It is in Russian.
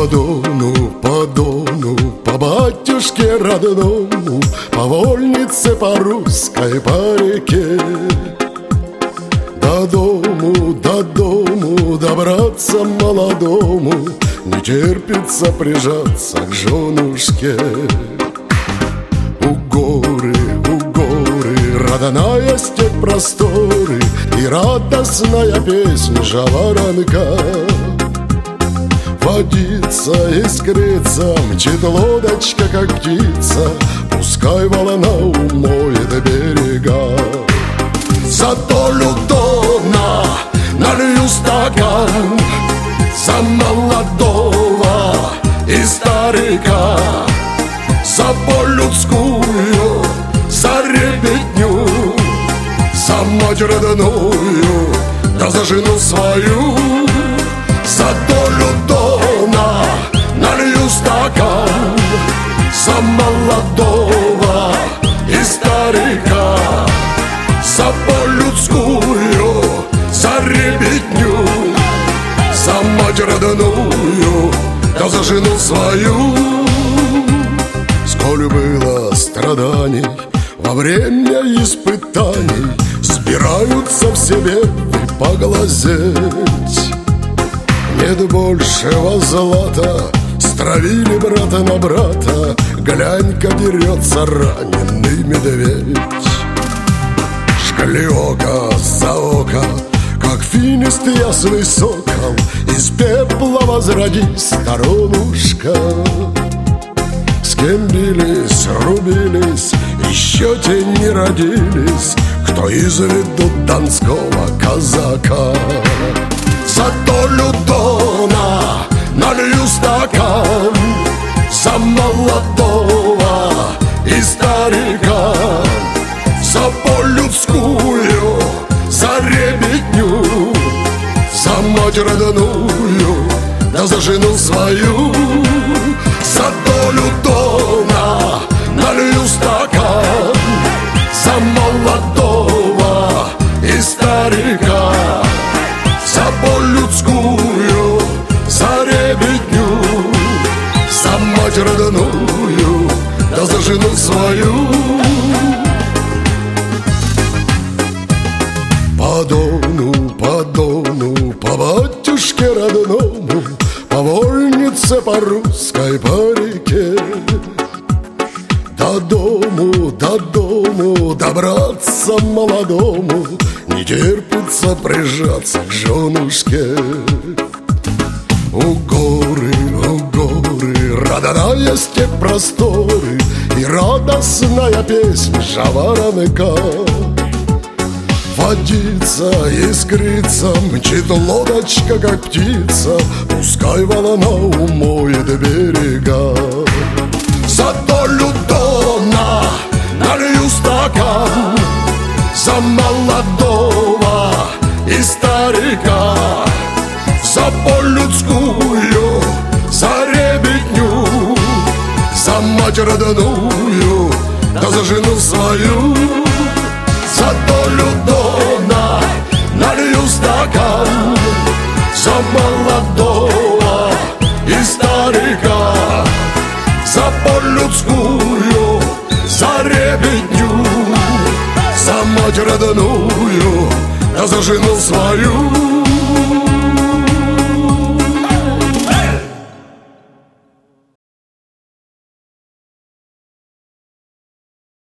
по Дону, по батюшке родному, по вольнице, по русской, по реке. До дому добраться молодому, не терпится прижаться к женушке. У горы, родная степь просторы и радостная песня жаворонка. Водится, искрится, мчит лодочка, как птица, пускай волна умоет берега. За долю Дона налью стакан, за молодого и старика, за боль людскую, за ребятню, за мать родную, да за жену свою. За долю Дона налью стакан, за молодого и старика, за боль людскую, за ребятню, за мать родную, да за жену свою. Сколь было страданий во время испытаний, собираются в себе и поглазеть. Нет большего злата, стравили брата на брата, глянь-ка дерется раненый медведь. Жгли око за око, как финист ясный сокол, из пепла возроди сторонушка. С кем бились, рубились, еще те не родились, кто изведу донского казака. За долю Дона налью стакан, за молодого и старика, за боль людскую, за ребятню, за мать родную, да за жену свою. За долю Дона налью стакан, за молодого и старика, за боль людскую, за ребятню, за мать родную, да за жену свою. По Дону, по батюшке родному, по вольнице, по русской, по реке. До дому добраться молодому, не терпится прижаться к женушке. У горы, родная степь просторы и радостная песня жаворонка. Водится, искрится, мчит лодочка, как птица, пускай волна умоет берега. За долю Дона налью стакан, за молодого и старика, за боль людскую, за ребятню, за мать родную, да за жену свою. За долю Дона налью стакан, за молодого и старика, за боль людскую, за ребятню, за мать родную, да за жену свою.